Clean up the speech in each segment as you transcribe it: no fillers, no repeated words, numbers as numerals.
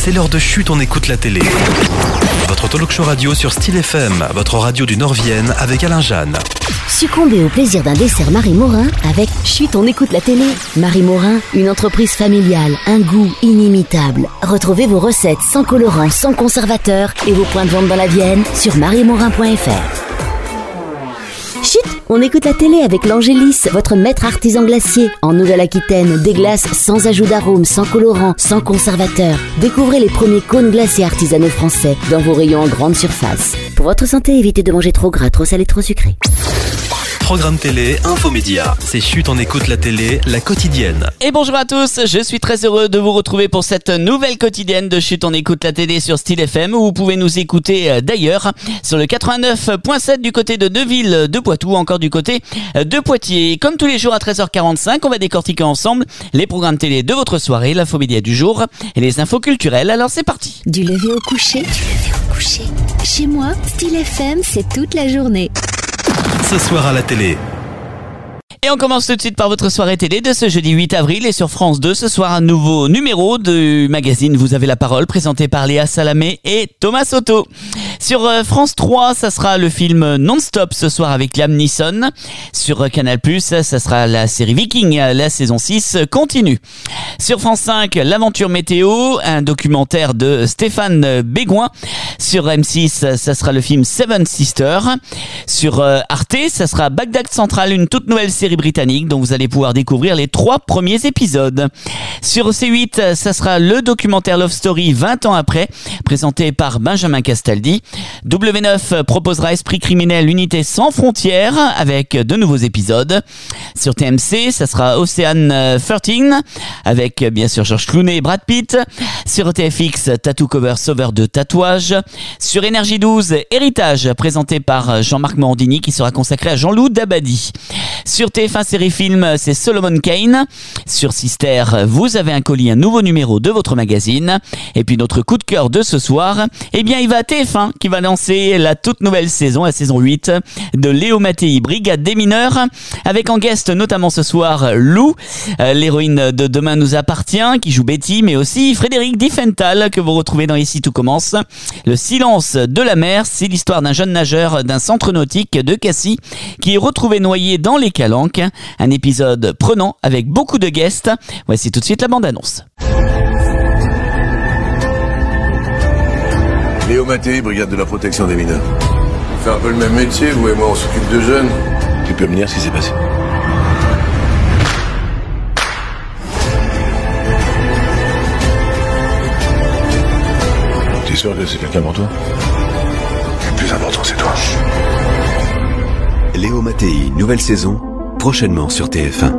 c'est l'heure de Chut, on écoute la télé. Votre talk show radio sur Style FM, votre radio du Nord-Vienne avec Alain Jeanne. Succombez au plaisir d'un dessert Marie Morin avec Chut, on écoute la télé. Marie Morin, une entreprise familiale, un goût inimitable. Retrouvez vos recettes sans colorants, sans conservateurs et vos points de vente dans la Vienne sur mariemorin.fr. Chut, on écoute la télé avec l'Angélis, votre maître artisan glacier. En Nouvelle-Aquitaine, des glaces sans ajout d'arôme, sans colorant, sans conservateur. Découvrez les premiers cônes glacés artisanaux français dans vos rayons en grande surface. Pour votre santé, évitez de manger trop gras, trop salé, trop sucré. Programme télé, infomédia. C'est Chut, on écoute la télé, la quotidienne. Et bonjour à tous, je suis très heureux de vous retrouver pour cette nouvelle quotidienne de Chut, on écoute la télé sur Style FM, où vous pouvez nous écouter d'ailleurs sur le 89.7 du côté de Neuville, de Poitou, encore du côté de Poitiers. Comme tous les jours à 13h45, on va décortiquer ensemble les programmes télé de votre soirée, l'infomédia du jour et les infos culturelles. Alors c'est parti. Du lever au coucher. Chez moi, Style FM, c'est toute la journée. Ce soir à la télé. Et on commence tout de suite par votre soirée télé de ce jeudi 8 avril. Et sur France 2, ce soir, un nouveau numéro du magazine Vous avez la parole, présenté par Léa Salamé et Thomas Soto. Sur France 3, ça sera le film Non-Stop ce soir avec Liam Neeson. Sur Canal+, ça sera la série Viking, la saison 6 continue. Sur France 5, l'aventure météo, un documentaire de Stéphane Bégoin. Sur M6, ça sera le film Seven Sisters. Sur Arte, ça sera Bagdad Central, une toute nouvelle série britannique dont vous allez pouvoir découvrir les 3 premiers épisodes. Sur C8, ça sera le documentaire Love Story 20 ans après, présenté par Benjamin Castaldi. W9 proposera Esprit criminel, unité sans frontières, avec de nouveaux épisodes. Sur TMC, ça sera Ocean 13, avec bien sûr George Clooney et Brad Pitt. Sur TFX, Tattoo Cover Sauveur de tatouage. Sur Énergie 12, Héritage, présenté par Jean-Marc Morandini, qui sera consacré à Jean-Loup Dabadi. Sur TF1 Série Film, c'est Solomon Kane. Sur Sister, vous avez un colis, un nouveau numéro de votre magazine. Et puis notre coup de cœur de ce soir, eh bien il va à TF1 qui va lancer la toute nouvelle saison, la saison 8 de Léo Mattei, Brigade des mineurs, avec en guest notamment ce soir Lou, l'héroïne de Demain nous appartient, qui joue Betty, mais aussi Frédéric Diffenthal que vous retrouvez dans Ici tout commence. Le silence de la mer, c'est l'histoire d'un jeune nageur d'un centre nautique de Cassis qui est retrouvé noyé dans les Calanques. Un épisode prenant avec beaucoup de guests. Voici tout de suite la bande-annonce. Léo Mattei, brigade de la protection des mineurs. On fait un peu le même métier, vous et moi, on s'occupe de jeunes. Tu peux me dire ce qui s'est passé? T'es sûr que c'est quelqu'un pour toi? Le plus important, c'est toi. Léo Mattei, nouvelle saison, prochainement sur TF1.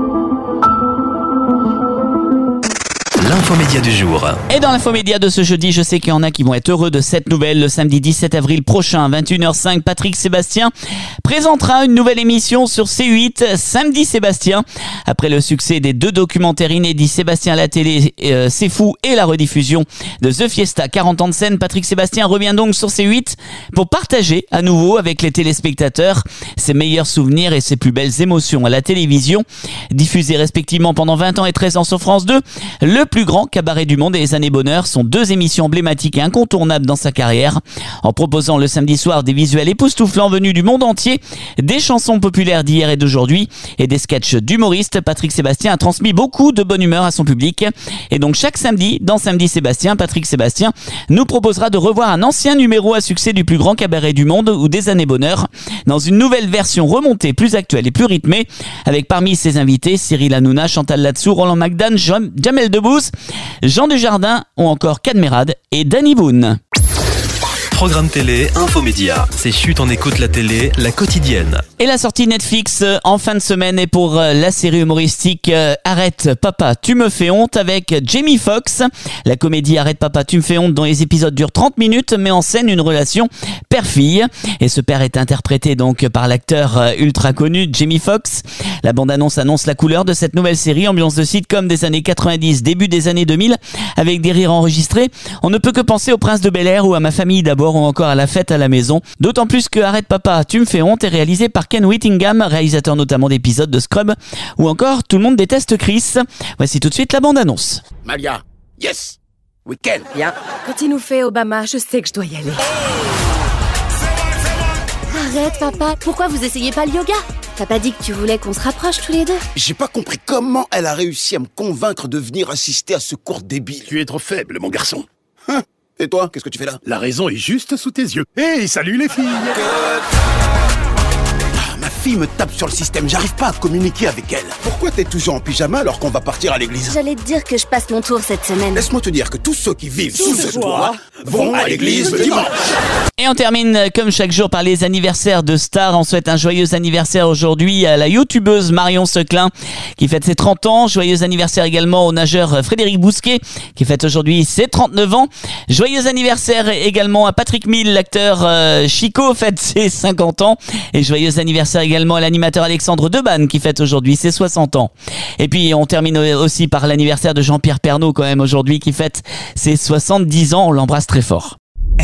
L'infomédia du jour. Et dans l'infomédia de ce jeudi, je sais qu'il y en a qui vont être heureux de cette nouvelle. Le samedi 17 avril prochain, 21h05, Patrick Sébastien présentera une nouvelle émission sur C8, Samedi Sébastien. Après le succès des 2 documentaires inédits, Sébastien à la télé, C'est fou, et la rediffusion de The Fiesta, 40 ans de scène, Patrick Sébastien revient donc sur C8 pour partager à nouveau avec les téléspectateurs ses meilleurs souvenirs et ses plus belles émotions à la télévision. Diffusés respectivement pendant 20 ans et 13 ans sur France 2, le plus grand cabaret du monde et les années bonheur sont 2 émissions emblématiques et incontournables dans sa carrière. En proposant le samedi soir des visuels époustouflants venus du monde entier, des chansons populaires d'hier et d'aujourd'hui et des sketchs d'humoristes, Patrick Sébastien a transmis beaucoup de bonne humeur à son public. Et donc chaque samedi, dans Samedi Sébastien, Patrick Sébastien nous proposera de revoir un ancien numéro à succès du plus grand cabaret du monde ou des années bonheur dans une nouvelle version remontée, plus actuelle et plus rythmée, avec parmi ses invités Cyril Hanouna, Chantal Latsou, Roland McDan, Jamel Debbouze, Jean Dujardin ou encore Cadmerade et Danny Boone. Programme télé, infomédia. C'est Chut, on écoute la télé, la quotidienne. Et la sortie Netflix en fin de semaine est pour la série humoristique Arrête Papa, tu me fais honte avec Jamie Foxx. La comédie Arrête Papa, tu me fais honte, dont les épisodes durent 30 minutes, met en scène une relation père-fille. Et ce père est interprété donc par l'acteur ultra connu Jamie Foxx. La bande-annonce annonce la couleur de cette nouvelle série, ambiance de sitcom des années 90, début des années 2000, avec des rires enregistrés. On ne peut que penser au Prince de Bel-Air ou à Ma famille d'abord, ou encore à La fête à la maison. D'autant plus que Arrête Papa, tu me fais honte est réalisé par Ken Whittingham, réalisateur notamment d'épisodes de Scrub, ou encore Tout le monde déteste Chris. Voici tout de suite la bande-annonce. Malia, yes! Week-end. Bien. Quand il nous fait Obama, je sais que je dois y aller. Arrête, papa. Pourquoi vous essayez pas le yoga? T'as pas dit que tu voulais qu'on se rapproche tous les deux? J'ai pas compris comment elle a réussi à me convaincre de venir assister à ce cours débile. Tu es trop faible, mon garçon. Hein? Et toi, qu'est-ce que tu fais là? La raison est juste sous tes yeux. Hey, salut les filles! Ma fille me tape sur le système, j'arrive pas à communiquer avec elle. Pourquoi t'es toujours en pyjama alors qu'on va partir à l'église? J'allais te dire que je passe mon tour cette semaine. Laisse-moi te dire que tous ceux qui vivent sous ce toit vont à l'église le dimanche. Et on termine comme chaque jour par les anniversaires de stars. On souhaite un joyeux anniversaire aujourd'hui à la youtubeuse Marion Seclin qui fête ses 30 ans. Joyeux anniversaire également au nageur Frédéric Bousquet qui fête aujourd'hui ses 39 ans. Joyeux anniversaire également à Patrick Mille, l'acteur Chico fête ses 50 ans. Et joyeux anniversaire également à l'animateur Alexandre Debanne qui fête aujourd'hui ses 60 ans. Et puis on termine aussi par l'anniversaire de Jean-Pierre Pernaut quand même aujourd'hui qui fête ses 70 ans. On l'embrasse très fort.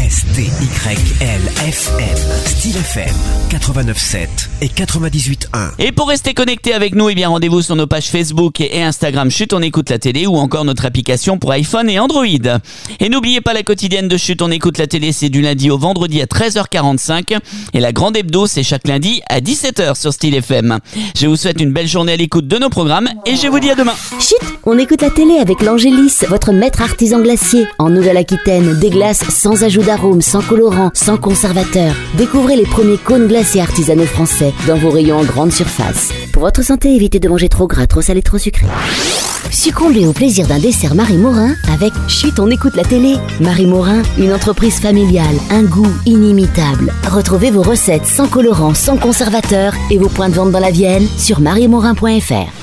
STYLFM, Style FM, 89.7 et 98.1. Et pour rester connecté avec nous, eh bien rendez-vous sur nos pages Facebook et Instagram Chut on écoute la télé ou encore notre application pour iPhone et Android. Et n'oubliez pas la quotidienne de Chut on écoute la télé, c'est du lundi au vendredi à 13h45 et la grande hebdo c'est chaque lundi à 17h sur Style FM. Je vous souhaite une belle journée à l'écoute de nos programmes et je vous dis à demain. Chut, on écoute la télé avec l'Angélis, votre maître artisan glacier. En Nouvelle-Aquitaine, des glaces sans ajout d'arômes, sans colorant, sans conservateur. Découvrez les premiers cônes glacés artisanaux français dans vos rayons en grande surface. Pour votre santé, évitez de manger trop gras, trop salé, trop sucré. Succombez au plaisir d'un dessert Marie Morin avec Chut, on écoute la télé. Marie Morin, une entreprise familiale, un goût inimitable. Retrouvez vos recettes sans colorant, sans conservateur et vos points de vente dans la Vienne sur mariemorin.fr.